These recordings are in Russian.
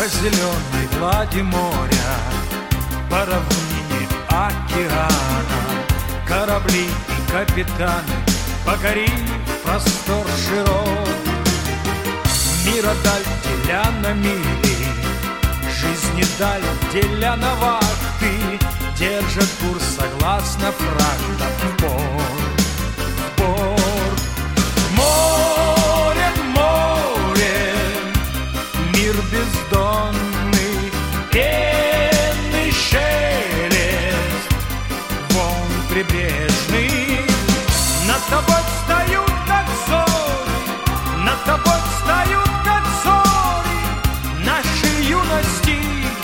по зеленой глади моря, по равнине океана, корабли и капитаны, покорив простор широк. Мира даль деля на мили, жизни даль деля на вахты, держат курс согласно фрактам в порт, в порт. Море, море, мир бездонный, пенный шелест, волн прибрежный. Над тобой встают, как зори, над тобой встают, как зори, нашей юности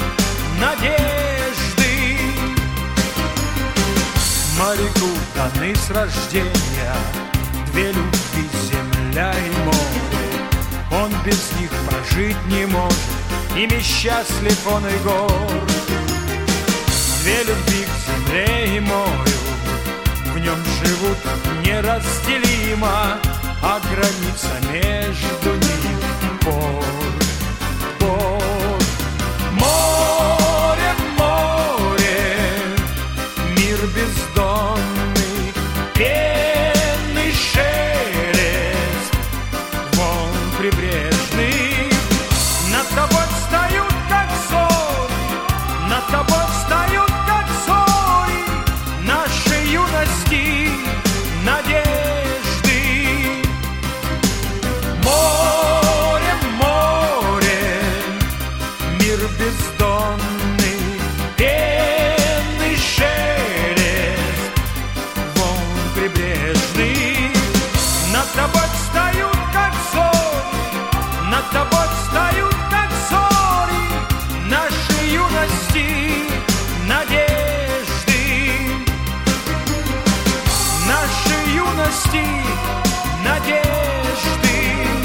надежды. Моряку даны с рождения две любви, земля и море. Он без них прожить не может, ими счастлив он и горд. Две любви к земле и морю, в нем живут неразделимо, а граница между ними порт, порт. Море, море, мир бездонный, пенный шелест, волн прибрежный. Над тобой встают, как зори, над тобой встают, как зори, нашей юности надежды. Море, море, мир бездонный, пенный шелест, волн прибрежный. Над тобой встают, как зори, над тобой встают, как зори, нашей юности надежды, нашей юности надежды,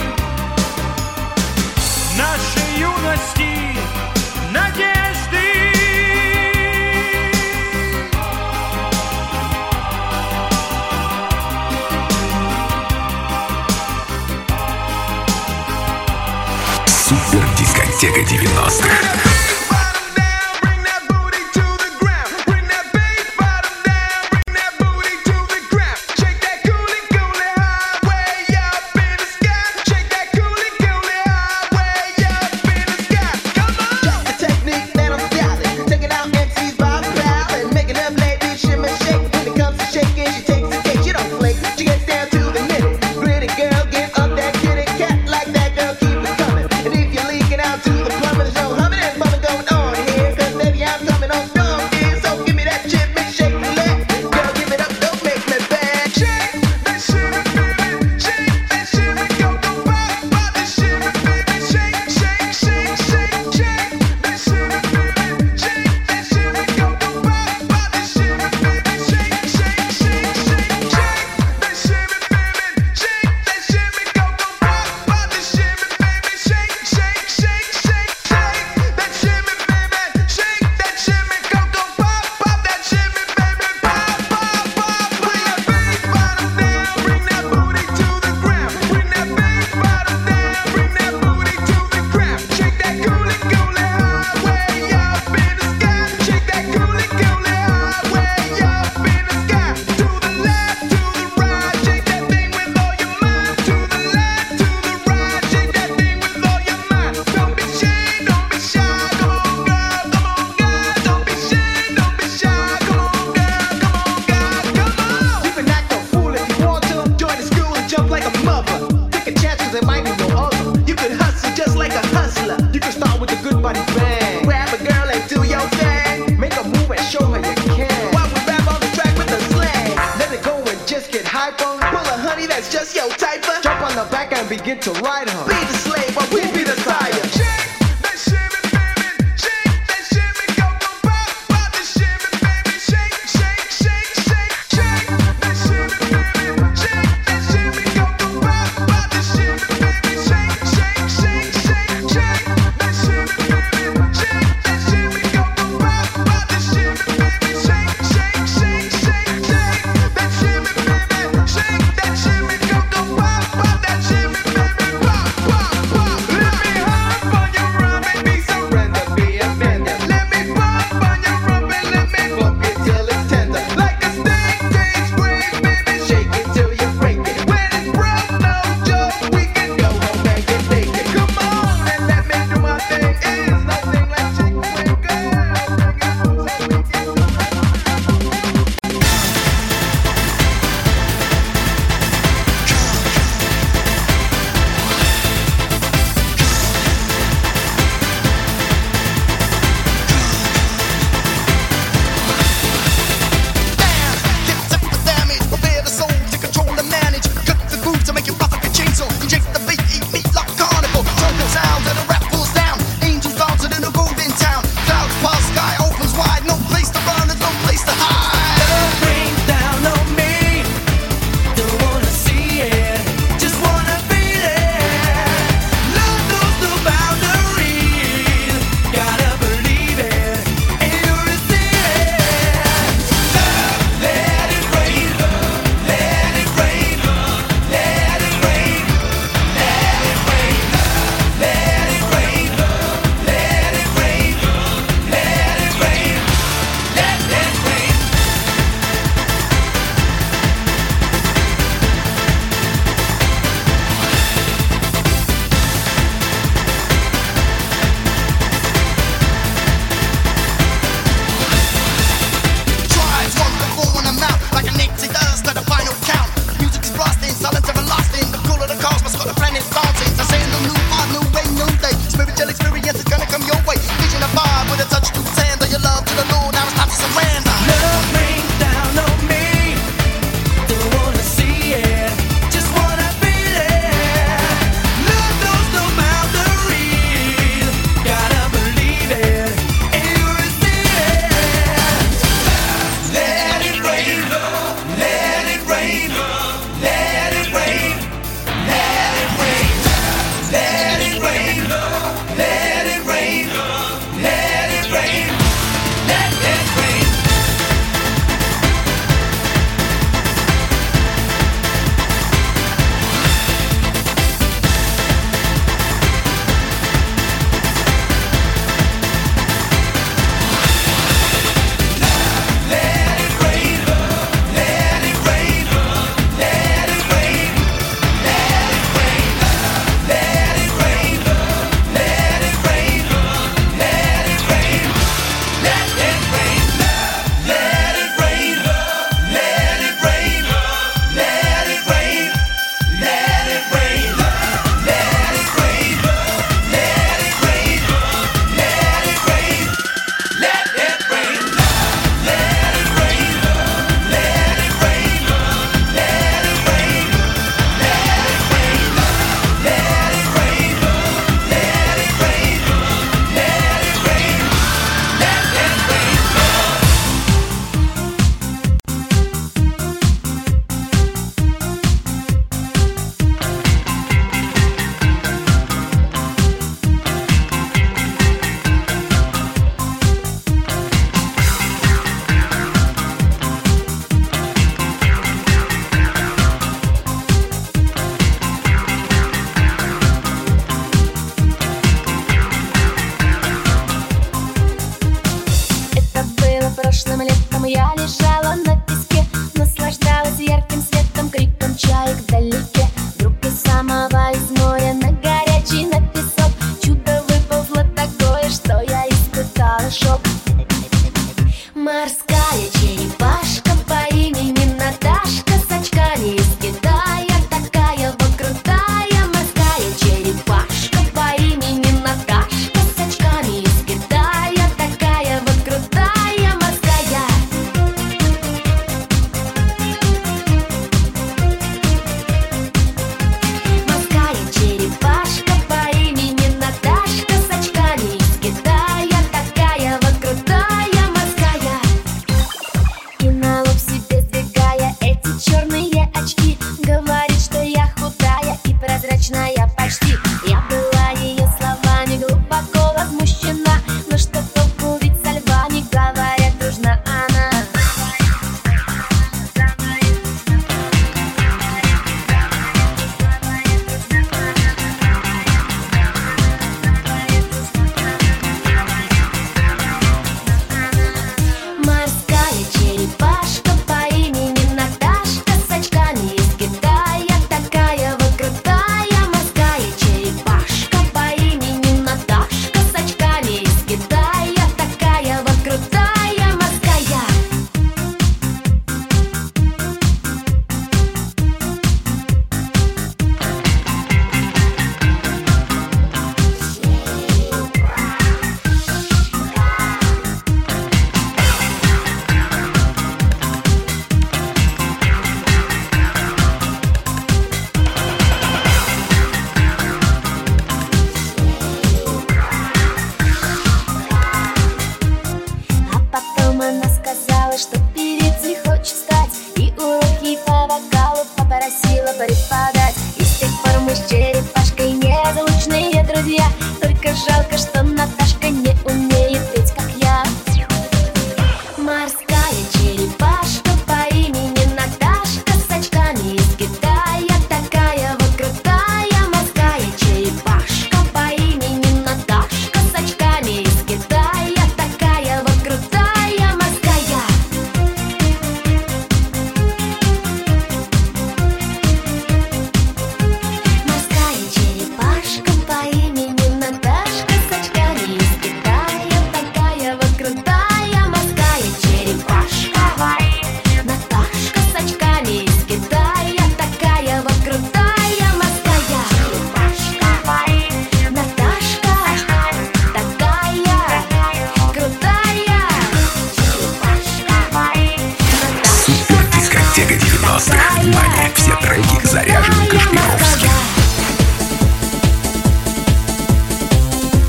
нашей юности надежды. Супер дискотека 90-х. Begin to ride her. Be the slave, but we be the sire. Pop, pop. Только жалко, что Наташка не умеет.